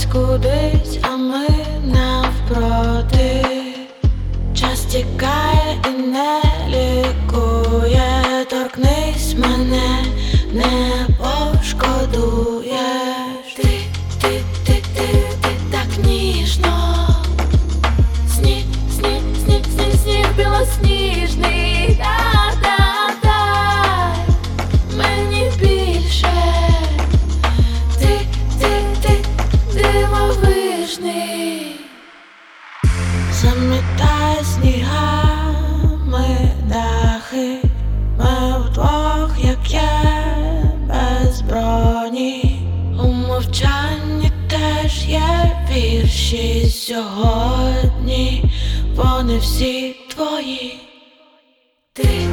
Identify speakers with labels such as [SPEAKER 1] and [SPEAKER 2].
[SPEAKER 1] кудись, а ми навпроти. Час тікає і не лікує. Торкнись мене, не пошкодуєш. Ти так ніжно. Сніг білосніжний. Дай мені більше. Ти дивовижний. Замітає снігами дахи. Ми вдвох, як є, без броні. У мовчанні теж є вірші сьогодні. Вони всі твої. Ти